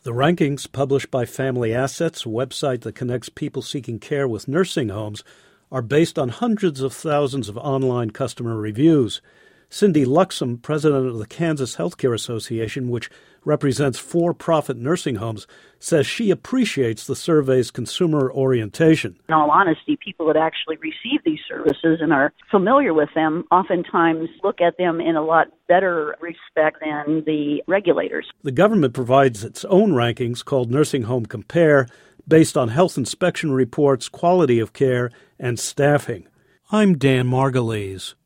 The rankings, published by Family Assets, a website that connects people seeking care with nursing homes, are based on hundreds of thousands of online customer reviews. Cindy Luxem, president of the Kansas Healthcare Association, which represents for-profit nursing homes, says she appreciates the survey's consumer orientation. In all honesty, people that actually receive these services and are familiar with them oftentimes look at them in a lot better respect than the regulators. The government provides its own rankings called Nursing Home Compare, based on health inspection reports, quality of care, and staffing. I'm Dan Margulies.